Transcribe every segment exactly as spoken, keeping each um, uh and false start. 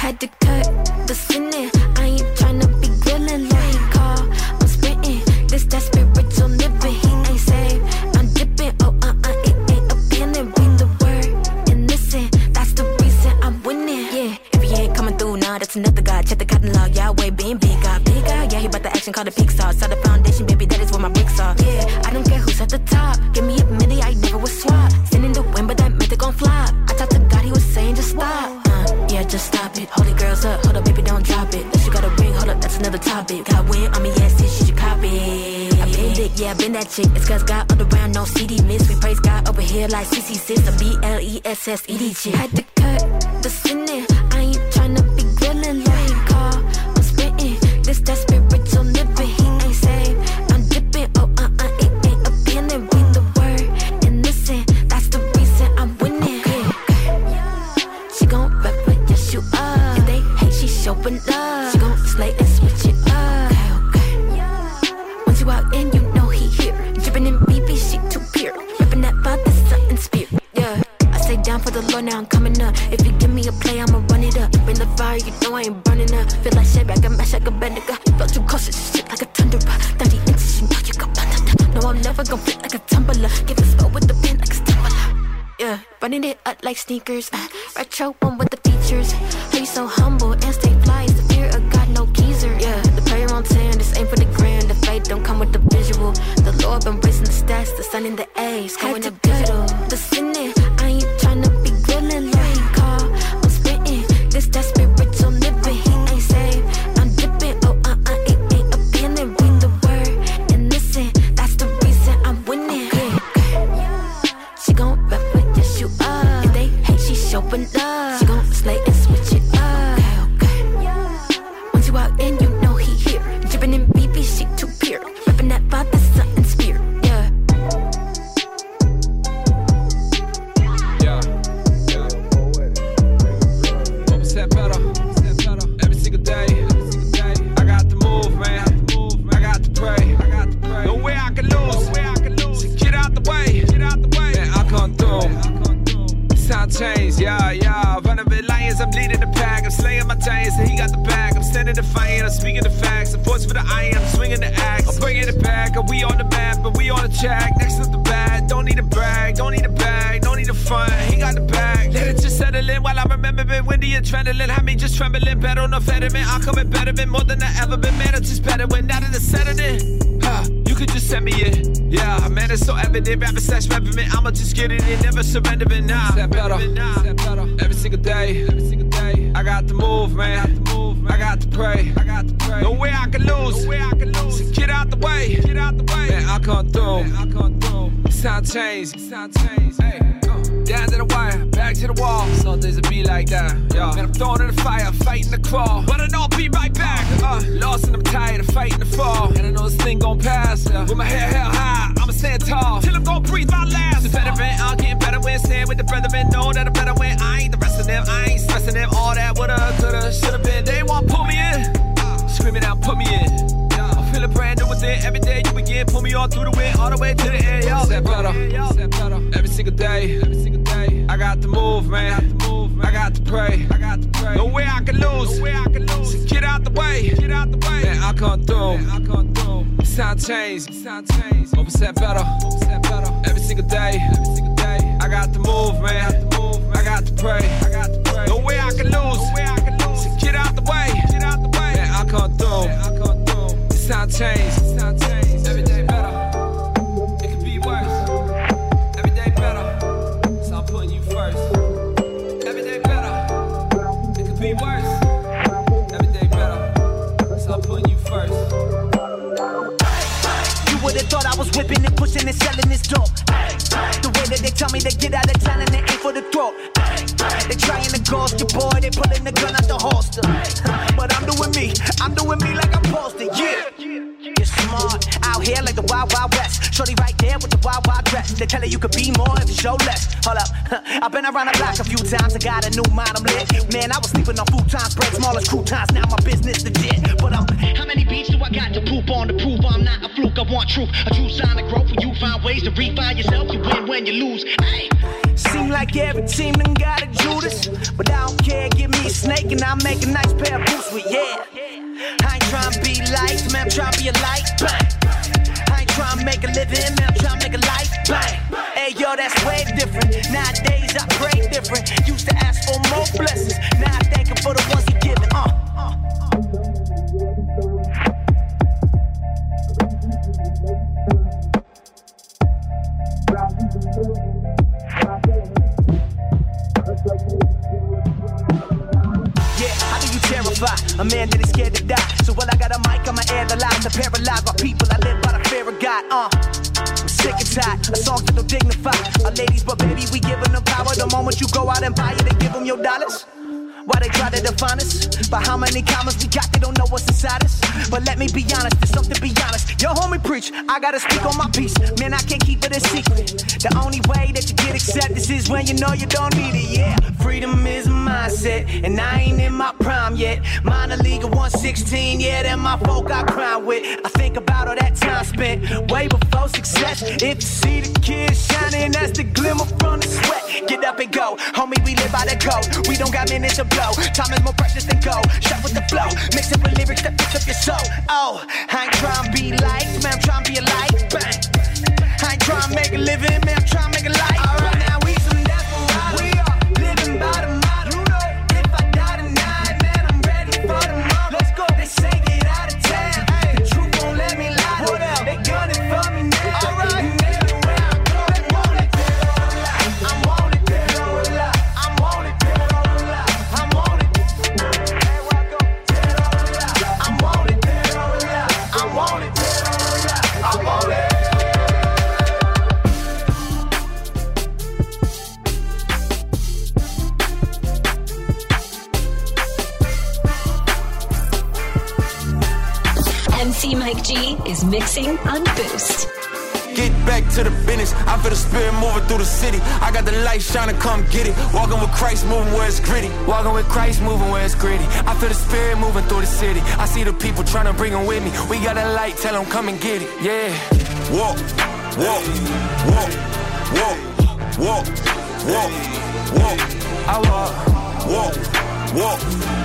Had to cut the sinning. I ain't tryna be grilling like he call. I'm spitting. This that spiritual living. He ain't saved. I'm dipping. Oh, uh, uh, it ain't appealing. Read the word and listen. That's the reason I'm winning. Yeah, if he ain't coming through, nah, that's another God. Check the catalog. Yahweh being big God. Big God, yeah, he brought the action called the peak sauce. Saw the foundation, baby, that is where my bricks are. Yeah, I don't care who's at the top. Give me a minute, I never was swap. Sending the wind, but that meant it gon' fly. I talked to God, he was saying just stop. Uh, yeah, just stop it. Hold it, girls up. Hold up, baby, don't drop it. If you got a ring, hold up, that's another topic. Got win on me, yes, it, she should copy. I been dick, yeah, I been that chick. It's cause God all around, no C D miss. We praise God over here like C C sis, a B L E S S E D chick. Had to cut the sinning. I ain't tryna be grilling like he call. I'm spitting. This that spiritual living. He ain't saved. I'm dipping. Oh, uh, uh, it ain't appealing. Read the word and listen. That's the reason I'm winning. Yeah. She gon' rep it, yes you up. If they hate, she showing love. She gon' slay and switch it up. Okay, okay. Once you walk in, you know he here. Drippin' in B B, she too pure. Rippin' that Father, Son, and Spirit. Yeah, I stay down for the Lord, now I'm coming up. If you give me a play, I'ma run it up. Bring the fire, you know I ain't burning up. Feel like shit, I can mash like a Bendigo. Felt too close, it's shit like a thunder. thirty inches, you know you got thunder. No, I'm never gon' flip like a tumbler. Give a spell with the pen like a stumbler. Yeah, running it up like sneakers. Uh, retro one with the features. How you so humble and stay fly? It's the fear of God, no geezer. Yeah, the prayer on ten, this ain't for the grand. The faith don't come with the visual. The Lord been raising the stats, the sun and the A's. Going to digital. The sinning, I ain't tryna be grilling like he call. I'm spitting, this that spiritual living. He ain't saved. I'm dipping. Oh, uh, uh, it ain't appealing. Read the word and listen. That's the reason I'm winning. Okay, okay. She gon' rep it, yes you up. If they hate, she showing love. She gon' slay and switch it up. Okay, okay. Once you walk in, you know he here. Drippin' in B B, she too pure. Rippin' that Father, Son, and Spirit. Yeah. Yeah. Yeah. One percent better. Every single day. I got to move, man. I got to pray. No way I can lose. So get out the way. Man, I come through. Sound change, yeah, yeah. Running with lions, I'm leading the pack. I'm slaying my giants, and he got the bag. I'm standing defiant, I'm speaking the facts. The force for the iron, I'm swinging the axe. I'm bringing it back, we on the map, but we on the track. Next to the bad, don't need a brag, don't need a bag, don't need a front. He got the bag. Let it just settle in while I remember it. When the adrenaline had me just trembling. Better on the betterment, I'm coming better than more than I ever been. Man, I'm just better when now that it's settled in. Huh, you could just send me it. Yeah, man, it's so evident. Rapping slash reverent, I'ma just get it in, never surrender it now. Step better, step better. Every single day, every single day. I got to move, man. I got to move, man. I got to pray. I got to pray. No way I can lose. No way I can lose. So get out the way. Get out the way. Man, I come through. Man, I come through. Sound change. Sound change. Hey. Down to the wire, back to the wall. Some days it be like that, yeah. Man, I'm thrown in the fire, fighting the crawl. But I know I'll be right back. Uh, lost and I'm tired of fighting the fall. And I know this thing gon' pass. Yeah. With my head held high, I'ma stand tall. Till I'm gon' breathe my last. The veteran, I'm getting better when stand with the brethren. Know that I'm better when I ain't the rest of them. I ain't stressing them. All that woulda, coulda, shoulda been. They won't pull me in. Screaming out, put me in. I'm feeling brand new within. Every day you begin, pull me all through the wind, all the way to the end. Yo, step better, step better. Every single day, every single day. I got to move, man. I got to move, man. I got to pray. I got to pray. No way I can lose. No way I can lose. So get out the way. Get out the way. Man, I come through. Man, I come through. Sound change. Sound change. One percent better. One percent better. Every single day. Every single day. I got to move, man. I got to move, man. I got to pray. I got to pray. No way I can lose. No way I can lose. So get out the way. Get out the way. Man, I come through. Man, I come through. Sound change. Sound change. Every day better. It could be worse. Every day better. So I'm putting you first. Every day better. It could be worse. Every day better. So I'm putting you first. You would've thought I was whipping and pushing and selling this dope. The way that they tell me to get out of town and they aim for the throat. They trying to ghost you, boy. They pulling the gun out the holster. But I'm doing me. I'm doing me like I'm supposed to. Yeah. You're smart out here like the Wild Wild West. Shorty right there with the wild wild dress. less. They tell you you could be more if you show less. Hold up, I've been around the block a few times. I got a new mind, I'm lit. Man, I was sleeping on futon spreads, small as croutons. Now my business legit. But um, how many beats do I got to poop on to prove I'm not a fluke? I want truth, a true sign of growth. When you find ways to refine yourself, you win when you lose. Hey. Seem like every team done got a Judas, but I don't care. Give me a snake and I'll make a nice pair of boots with, yeah. I ain't trying to be light, man, I'm trying to be a light, bang. I ain't trying to make a living, man, I'm trying to make a life, bang. Hey, yo, that's way different. Nowadays, I pray different. Used to ask for more blessings. Now I thank him for the ones he giving, uh. uh. A man that is scared to die. So while I got a mic, I'ma air the lies. I paralyze my people, I live by the fear of God. Uh, I'm sick and tired of songs that don't dignify our ladies, but baby, we giving them power. The moment you go out and buy it, they give them your dollars. Why they try to define us? By how many commas we got, they don't know what's inside us. But let me be honest, there's something to be honest. Your homie preach, I gotta speak on my piece. Man, I can't keep it a secret. The only way that you get acceptance is when you know you don't need it, yeah. Freedom is a mindset, and I ain't in my prime yet. Minor league of one sixteen, yeah, that my folk I grind with. I think about all that time spent way before success. If you see the kids shining, that's the glimmer from the sweat. Get up and go, homie, we live by the code. We don't got minutes to blow. Time is more precious than gold. Shot with the flow, mix it with lyrics that fix up your soul. Oh, I ain't trying to be liked, man, I'm trying to be a light, bang. I ain't trying to make a living, man, I'm trying to make a life. Alright, now we some desperados. We are living by the motto. You know, if I die tonight, man, I'm ready for the motto. Let's go. They say get out of town. Hey. The truth won't let me lie. What else? They gunning for me now. Alright. Everywhere I go, they want it dead or alive. I'm on it dead or alive. I'm on it dead or alive. I'm on it. Everywhere I go, dead or alive. I'm on it dead or alive. I'm on it dead or alive. I'm on it. M C Mike G is mixing on Boost. Get back to the business. I feel the spirit moving through the city. I got the light shining, come get it. Walking with Christ, moving where it's gritty. Walking with Christ, moving where it's gritty. I feel the spirit moving through the city. I see the people trying to bring them with me. We got a light, tell them come and get it. Yeah. Walk, walk, walk, walk, walk, walk, walk. I walk, walk, walk,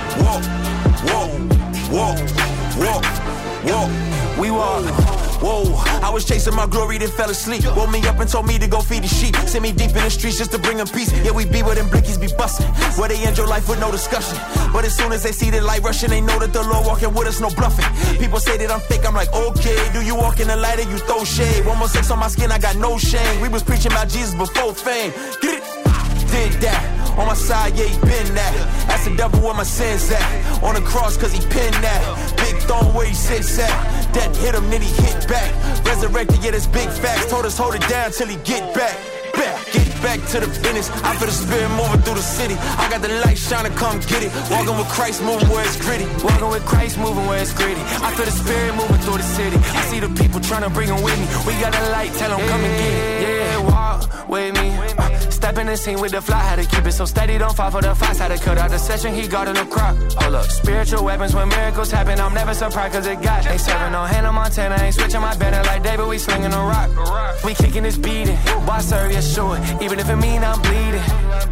walk, walk, walk, walk, walk. We walk. Whoa, I was chasing my glory, then fell asleep. Woke me up and told me to go feed the sheep. Send me deep in the streets just to bring them peace. Yeah, we be where them blickies be busting, where they end your life with no discussion. But as soon as they see the light rushing, they know that the Lord walking with us, no bluffing. People say that I'm fake, I'm like, okay. Do you walk in the light or you throw shade? One more sex on my skin, I got no shame. We was preaching about Jesus before fame. Get it? Did that. On my side, yeah, he been that. That's the devil where my sins at. On the cross, cause he pinned that. Big throne where he sits at. That hit him, then he hit back. Resurrected, yeah, that's big facts. Told us hold it down till he get back. Back, get back to the business. I feel the spirit moving through the city. I got the light shining, come get it. Walking with Christ, moving where it's gritty. Walking with Christ, moving where it's gritty. I feel the spirit moving through the city. I see the people trying to bring them with me. We got a light, tell them come and get it. Yeah, walk with me. Uh, step in the scene with the fly, had to keep it so steady, don't fall for the fox. Had to cut out the session, he got in the crop. Hold up, spiritual weapons when miracles happen. I'm never surprised cause it got. Ain't serving no Hannah Montana, ain't switching my banner like David, we slinging a rock. We kicking this beating, boy serve you sure. Even if it mean I'm bleeding,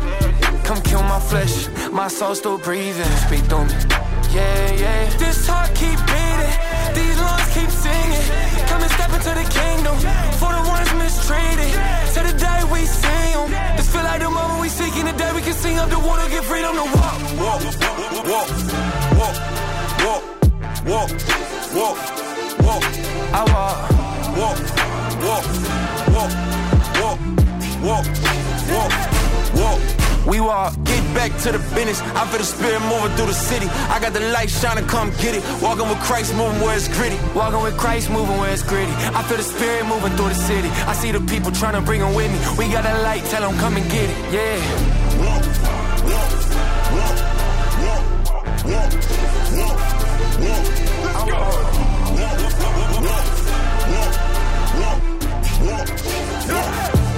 come kill my flesh, my soul still breathing. Speak through me, yeah, yeah. This heart keep beating, these lungs keep singing. Come and step into the kingdom, for the ones mistreated. To the day we see them, this feel like the moment we seeking. The day we can sing up the water, get freedom to walk. Walk, walk, walk, walk, walk, walk, walk. I walk, walk, walk, walk, walk. Walk, walk, walk. We walk, get back to the business. I feel the spirit moving through the city. I got the light shining, come get it. Walking with Christ, moving where it's gritty. Walking with Christ, moving where it's gritty. I feel the spirit moving through the city. I see the people trying to bring them with me. We got a light, tell them come and get it. Yeah. Walk, walk, walk, walk, walk, walk, walk. I walk, walk, walk, walk, walk, walk, walk.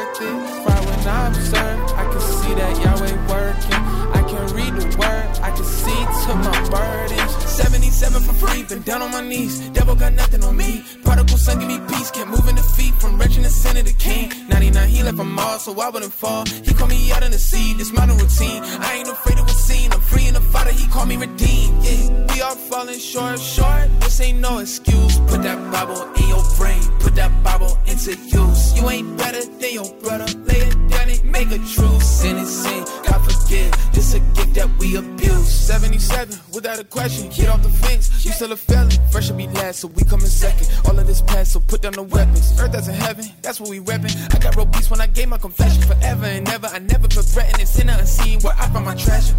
worth it. Cry when I observe, I can see that Yahweh working. I can read the word, I can see to my burdens. seventy-seven for free, been down on my knees. Devil got nothing on me. Prodigal son, give me peace. Kept moving the feet from wretched and sin to the king. ninety-nine, he left them all, so I wouldn't fall. He called me out in the sea, this mountain routine. I ain't afraid of what's seen. I'm free in the Father, he called me redeemed. Yeah, we all falling short, short. This ain't no excuse. Put that Bible in your brain, put that Bible into use. You ain't better than your brother. Lay it down and make a truce. Sin is sin, God forgive. This a gift that we abuse. seventy-seven, without a question. Get off the fence, you still a felon. First should be last, so we come in second. All of this past, so put down the weapons. Earth as in heaven, that's what we reppin'. I got real peace when I gave my confession. Forever and ever, I never feel threatened. It's in unseen where I find my treasure.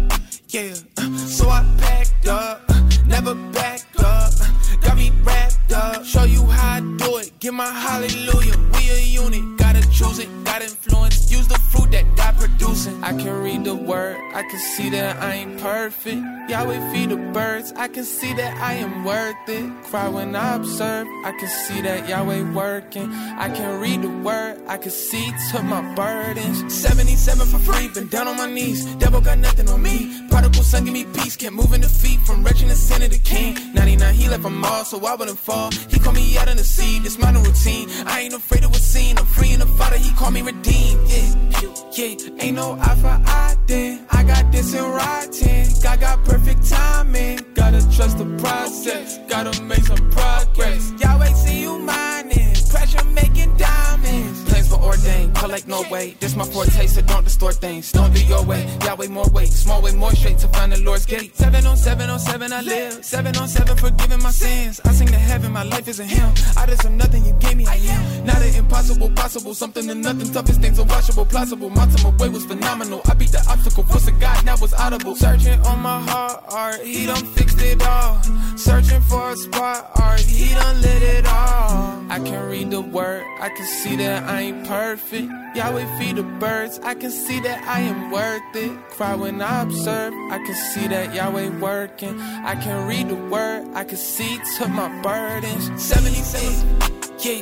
Yeah, uh, so I packed up, uh, never back up. Uh, got me wrapped up, show you how I do it. Give my hallelujah, we a unit. Gotta choose it, got influence. Use the fruit that God producing. I can read the word, I can see that I ain't perfect. Yahweh feed the birds, I can see that I am worth it. Cry when I observe, I can see that Yahweh working. I can read the word, I can see to my burdens. seventy-seven for free, been down on my knees. Devil got nothing on me. Prodigal son, give me peace. Kept moving the feet from wretched and sin to the king. ninety-nine, he left them all, so I wouldn't fall. He called me out in the sea, this mountain routine. I ain't afraid of what's seen. I'm free in the Father, he called me redeemed. Yeah, yeah, ain't no eye for eye then. I got this in writing. God got perfect timing. Gotta trust the process. Gotta make some progress. Yahweh see you mining. Pressure making diamonds. Plans for ordained, collect no way. This my foretaste, so don't distort things. Don't do your way. Yahweh more weight, small way more straight to find the Lord's gate. Seven on seven on seven I live. Seven on seven forgiving my sins. I sing to heaven, my life is in him. I deserve nothing, you gave me, I am. Not an impossible, possible. Something to nothing, toughest things unwatchable, plausible. My time away was phenomenal. I beat the obstacle, force of God, now was audible. Searching on my heart, he done fixed it all. Searching for a spot, art, he done lit it all. I can read the word, I can see that I ain't perfect. Yahweh feed the birds, I can see that I am worth it. Cry when I observe, I can see that Yahweh working. I can read the word, I can see to my burdens. seventy-seven, yeah.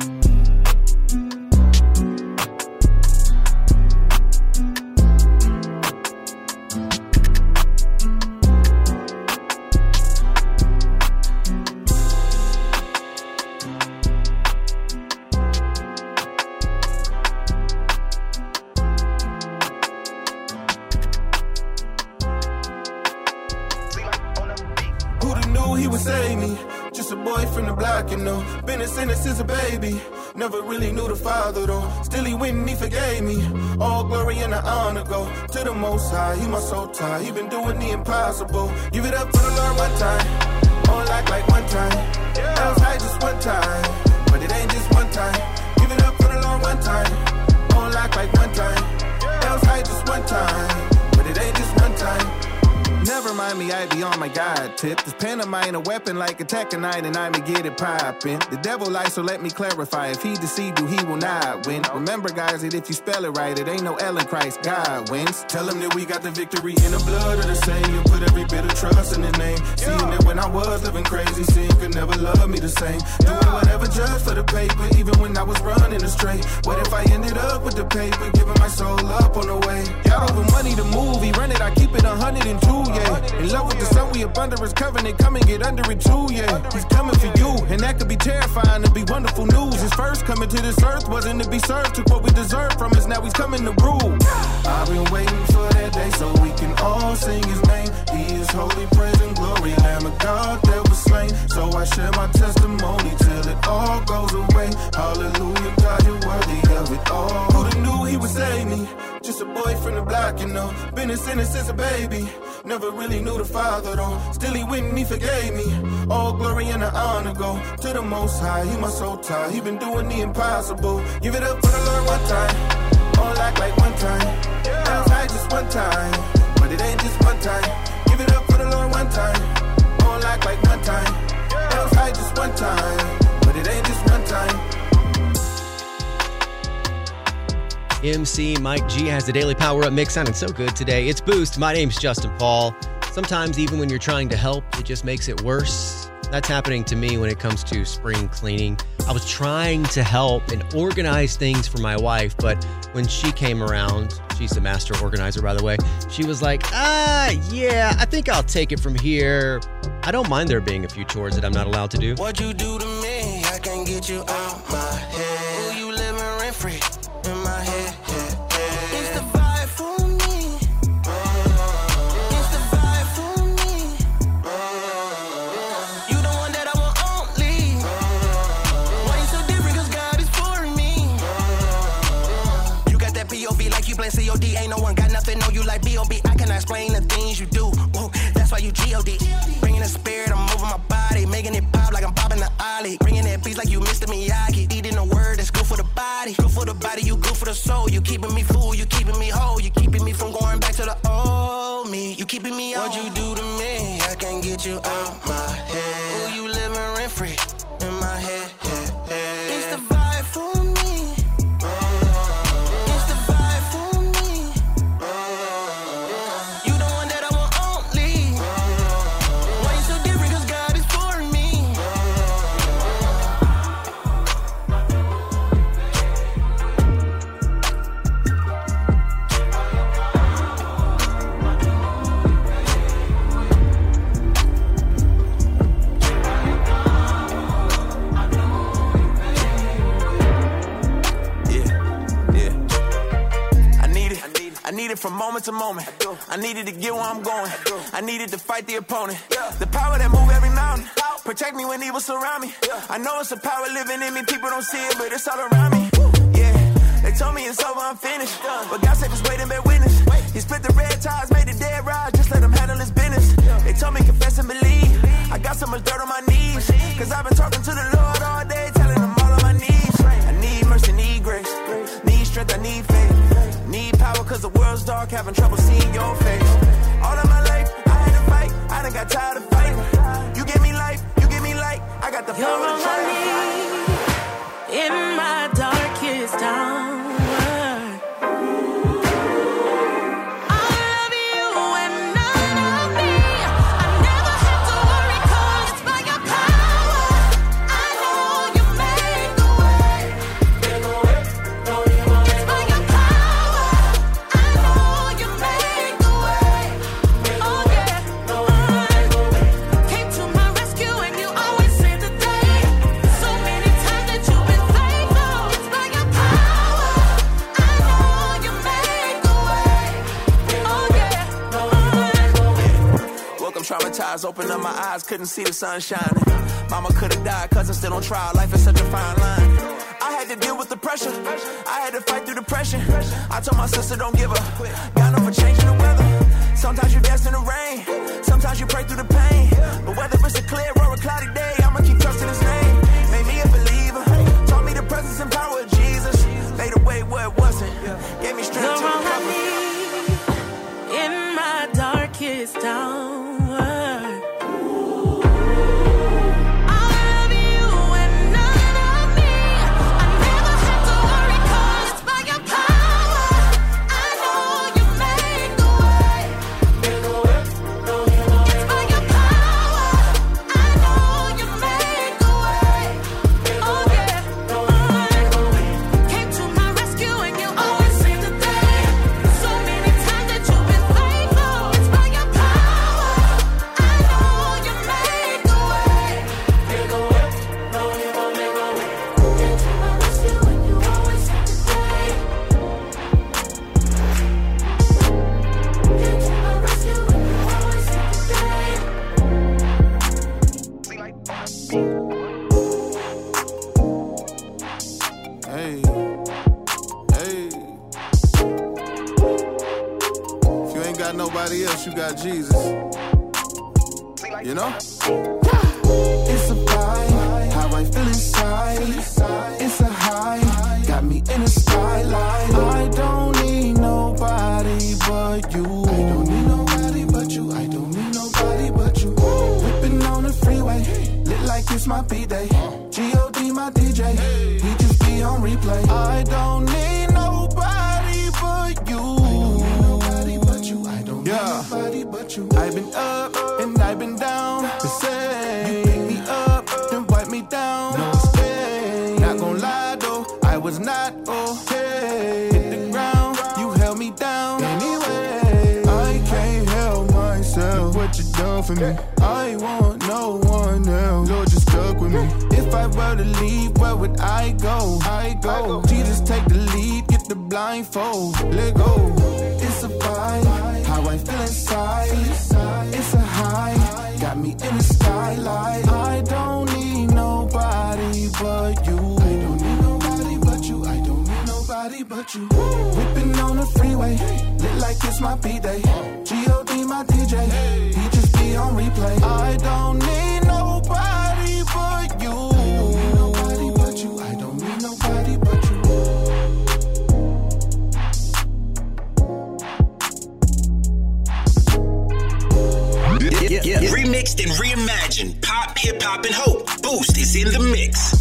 You know, been a sinner since a baby. Never really knew the Father though. Still he went and he forgave me. All glory and the honor go to the Most High. He my soul tie. He been doing the impossible. Give it up for the Lord one time. All like like one time. Else high just one time. But it ain't just one time. Give it up for the Lord one time. All like like one time. Else high just one time. But it ain't just one time. Never mind me, I be on my God tip. This Panamine a weapon like attack a nine and I may get it poppin'. The devil lies, so let me clarify. If he deceived you, he will not win. Remember guys, that if you spell it right, it ain't no L in Christ, God wins. Tell him that we got the victory in the blood of the Savior. Put every bit of trust in his name. Seeing that when I was living crazy, sin could never love me the same. Doing whatever just for the paper, even when I was running astray. What if I ended up with the paper, giving my soul up on the way? Y'all over money to move, he run it, I keep it one hundred two, yeah. In love with the sun, we up under his covenant. Come and get under it too, yeah. He's coming for you, and that could be terrifying. To be wonderful news. His first coming to this earth wasn't to be served. Took what we deserved from us, now he's coming to rule. I've been waiting for that day so we can all sing his name. He is holy, praise and glory, Lamb of God that was slain. So I share my testimony till it all goes away. Hallelujah, God, you're worthy of it all. Who'da knew he would save me? Just a boy from the block, you know. Been a sinner since a baby. Never really knew the Father though. Still he went and he forgave me. All glory and the honor go to the Most High. He my soul tie. He been doing the impossible. Give it up for the Lord one time. All act like one time. Else high just one time. But it ain't just one time. Give it up for the Lord one time. All act like one time. Else high just one time. But it ain't just one time. M C Mike G has the Daily Power Up mix sounding so good today. It's Boost. My name's Justin Paul. Sometimes even when you're trying to help, it just makes it worse. That's happening to me when it comes to spring cleaning. I was trying to help and organize things for my wife, but when she came around, she's the master organizer, by the way, she was like, ah, yeah, I think I'll take it from here. I don't mind there being a few chores that I'm not allowed to do. What you do to me, I can't get you out my head. You living rent free in my head. It's the vibe for me. It's the vibe for me. You the one that I want only. Why you so different? Cause God is for me. You got that P O V like you playing C O D. Ain't no one got nothing, know you like B O B. I cannot explain the things you do. Whoa, that's why you G O D. Bringing the spirit, I'm moving my body. Making it pop like I'm popping the ollie. Bringing that beats like you Mister Miyagi. Eating a word that's good for the body. Good for the body, you good for the soul. You keeping me full, you keeping me whole. You keeping me from going back to the old me. You keeping me on. What you do to me, I can't get you out my head. Ooh, you living rent free in my head. It's the vibe for me. It's the vibe for me. You the one that I want only. Why you so different? Cause God is for me. I need it from moment to moment. I needed to get where I'm going. I needed to fight the opponent. The power that move every mountain. Protect me when evil surround me. I know it's a power living in me. People don't see it, but it's all around me. Yeah, they told me it's over, I'm finished. But God said just wait and bear witness. He split the red ties, made the dead rise. Just let him handle his business. They told me confess and believe. I got so much dirt on my knees. Cause I've been talking to the Lord all day, telling him all of my needs. I need mercy, need grace. Need strength, I need faith. Need power cause the world's dark, having trouble seeing your face. All of my life, I had to fight, I done got tired of fighting. You give me life, you give me light, I got the You're power to try. in my darkest hour. Traumatized, opened up my eyes, couldn't see the sun shining. Mama could've died, cousin still on trial, life is such a fine line. I had to deal with the pressure, I had to fight through depression. I told my sister don't give up, got no for changing the weather. Sometimes you dance in the rain, sometimes you pray through the pain. But whether it's a clear or a cloudy day, I'ma keep trusting his name. Made me a believer, taught me the presence and power of Jesus. Made a way where it wasn't, gave me strength to recover. In my darkest hour. You got Jesus, you know? It's a vibe, how I feel inside. It's a high, got me in the skyline. I don't need nobody but you. I don't need nobody but you. I don't need nobody but you. Whipping on the freeway, lit like it's my B-day. G O D my D J, he just be on replay. I don't need nobody but you. Yeah, but you. I've been up and I've been down. The same. You pick me for me. I want no one else. Lord, just stuck with me. If I were to leave, where would I go? I go. Jesus, take the lead, get the blindfold, let go. It's a vibe, how I feel inside. It's a high, got me in the skylight. I don't need nobody but you. I don't need nobody but you. I don't need nobody but you. Whipping on the freeway, lit like it's my B-day. G O D my D J, he just be on replay. I don't need nobody but you. I don't need nobody but you. I don't need nobody but you. Yeah, yeah. Remixed and reimagined. Pop, hip hop, and hope. Boost is in the mix.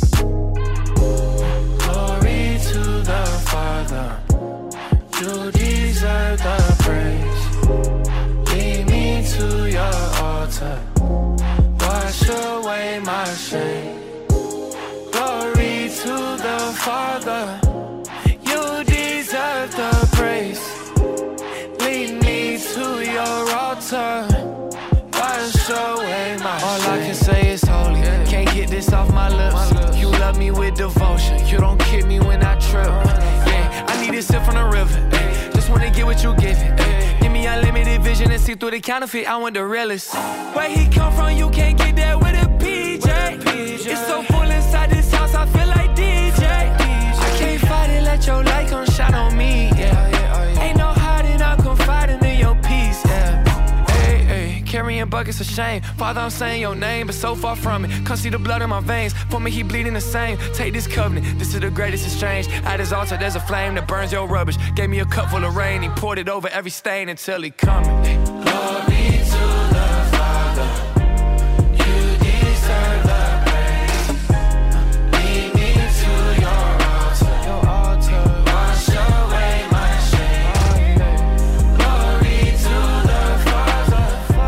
Glory to the Father. You deserve the praise. Lead me to your altar. Wash away my shame. Glory to the Father. You deserve the praise. Lead me to your altar. Wash away my shame. All I can say is holy. Can't get this off my lips. You love me with devotion. You don't kick me when I trip. Yeah, I need a sip from the river. Ay, just wanna get what you giving. Give me unlimited vision and see through the counterfeit. I want the realest. Where he come from, you can't get that with a P J. It's so full inside this house, I feel like D J. I can't fight it, let your light come shine on me. Yeah, ain't no hiding, I'm confiding in your peace. Yeah. Carrying buckets of shame. Father, I'm saying your name, but so far from it. Come see the blood in my veins. For me, he bleeding the same. Take this covenant. This is the greatest exchange. At his altar, there's a flame that burns your rubbish. Gave me a cup full of rain. He poured it over every stain until he coming. Glory to the Father. You deserve the praise. Lead me to your altar. Your altar. Wash away my shame. Glory to the Father.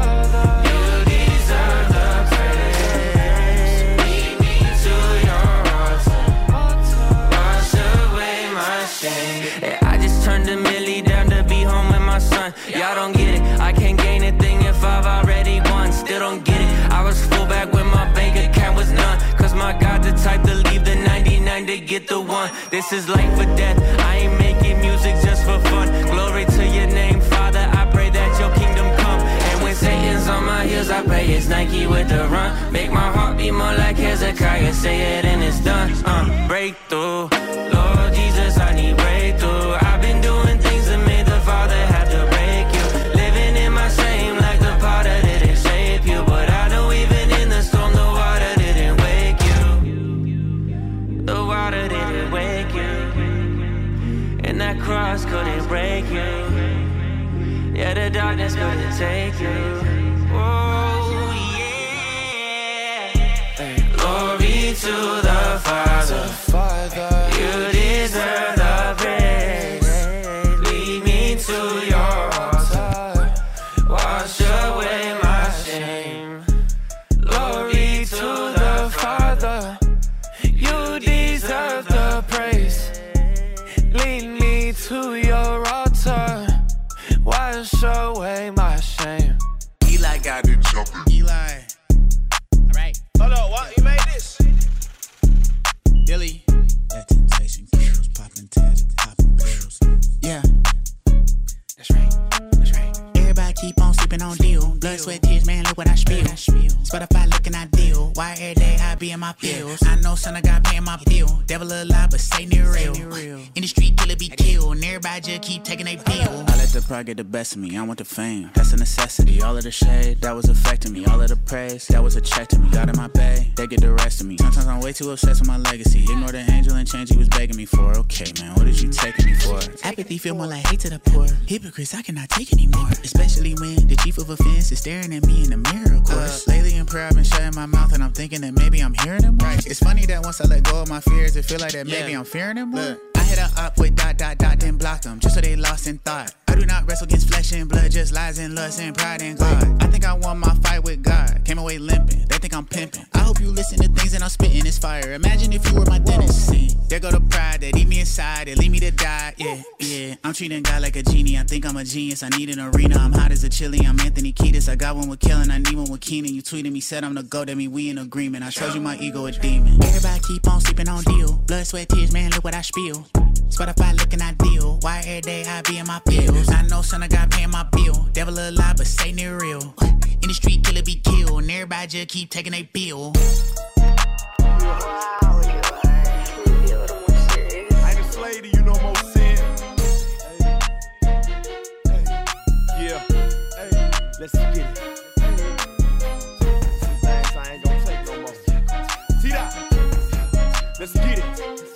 Y'all don't get it, I can't gain a thing if I've already won. Still don't get it, I was full back when my bank account was none. Cause my God the type to leave the ninety-nine to get the one. This is life or death, I ain't making music just for fun. Glory to your name, Father, I pray that your kingdom come. And when Satan's on my heels, I pray it's Nike with the run. Make my heart beat more like Hezekiah, say it and it's done. Uh, breakthrough, Lord Jesus, I need breakthrough. I've been doing things that made the Father have to break you. Living in my shame like the potter didn't shape you. But I know even in the storm, the water didn't wake you. The water didn't wake you. And that cross couldn't break you. Yeah, the darkness couldn't take you. Oh, yeah. Glory to the Father. You deserve the praise. Lead me to your altar. Wash away my shame. Glory to the Father. You deserve the praise. Lead me to your altar. Wash away my shame. Eli got it jumping. Eli. Alright. Hold on, what? You made this? Dilly. That temptation kills. Popping tags, popping pills. Yeah. That's right. That's right. Everybody keep on sleeping on deal. Blood, sweat, tears, man, look what I spill. Spotify looking ideal. Why every day I be in my pills? I know son, I got paying my bill. Devil alive, but Satan is real. In the street, killer be killed. And everybody just keep taking a pill. I let the pride get the best of me. I want the fame. That's a necessity. All of the shade, that was affecting me. All of the praise, that was a check to me. Got in my bay, they get the rest of me. Sometimes I'm way too obsessed with my legacy. Ignore the angel and change he was begging me for. Okay, man, what did you taking me for? Apathy feel more like hate to the poor. Hypocrites, I cannot take anymore. Especially when the chief of offense is staring at me in the mirror, of course. Uh, lately in prayer, I've been shutting my mouth and I'm thinking that maybe I'm hearing him right. It's funny that once I let go of my fears, it feel like that maybe yeah. I'm fearing him more. I hit her up with dot, dot, dot, then block them, just so they lost in thought. I do not wrestle against flesh and blood, just lies and lust and pride and God. I think I won my fight with God, came away limping, they think I'm pimping. I hope you listen to things that I'm spitting, it's fire. Imagine if you were my dentist. See, there go the pride that eat me inside, that lead me to die. Yeah, yeah, I'm I'm treating God like a genie. I think I'm a genius. I need an arena. I'm hot as a chili. I'm Anthony Kiedis. I got one with Kellen. I need one with Keenan. You tweeted me, said I'm the GOAT. That mean we in agreement. I told you my ego a demon. Everybody keep on sleeping on deal. Blood, sweat, tears, man, look what I spill. Spotify looking ideal. Why every day I be in my pills? I know son, I got paying my bill. Devil alive, but Satan it real. In the street, killer be killed. And everybody just keep taking a bill. I ain't a slave to you no more, sin. Hey. Hey. Yeah. Hey. Let's get it. Some things I ain't gonna take no more. T-Dot. Let's get it.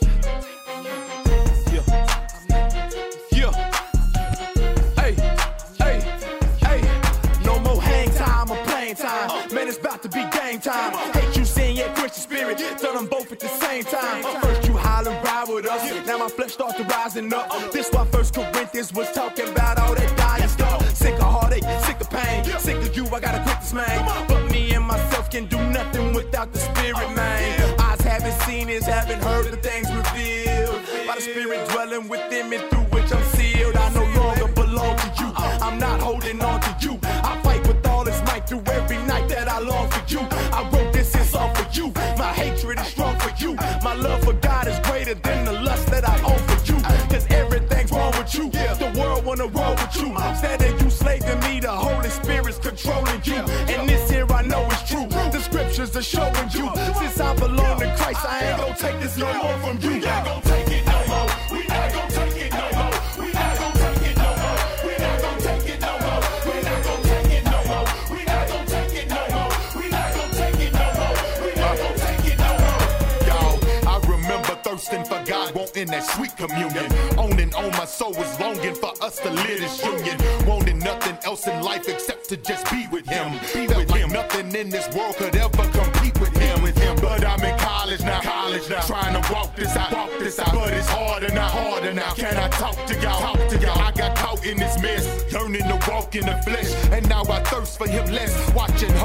Yeah. Yeah. Hey. Hey. Hey. No more hang time or playing time. Man, it's about to be game time. Hate you sin, yet Christian spirit. Done them both at the same time. First you holler and ride with us. Now my flesh starts to rising up. This why First Corinthians was talking about all that dying stuff. Sick of heartache, sick of pain. Sick of you, I gotta quit this man. But me and myself can do nothing without the spirit, man. Eyes haven't seen, ears haven't heard the things revealed. By the spirit dwelling within me, through which I'm sealed. I no longer belong to you. I'm not holding on to you. I fight with all this might through every night that I long for you. I wrote this, it's all for you. My hatred is strong for you. My love for God is greater than the lust that I own for you. Cause everything's wrong with you. The world wanna roll with you. Instead of you slaving me, the Holy Spirit's controlling you. And this here I know is true. The scriptures are showing you. Since I belong to Christ, I ain't gonna take this no more from you. We not gonna take it no more. We not gonna take it no more. We not gonna take it no more. We not gonna take it no more. We not gonna take it no more. We not gonna take it no more. We not gonna take it no more. We not gonna take it no more. Y'all, I remember thirsting for God, wanting that sweet communion. On and on, my soul was longing for us to live this union. Wanting nothing else in life except to just be with Him. Be with Him. Nothing in this world could ever compete with Him. With Him. But I'm in college now, college now, trying to walk this out, walk this out. But it's harder now, harder now. Can I talk to y'all? Talk to y'all. I got caught in this mess, learning to walk in the flesh, and now I thirst for Him less. Watching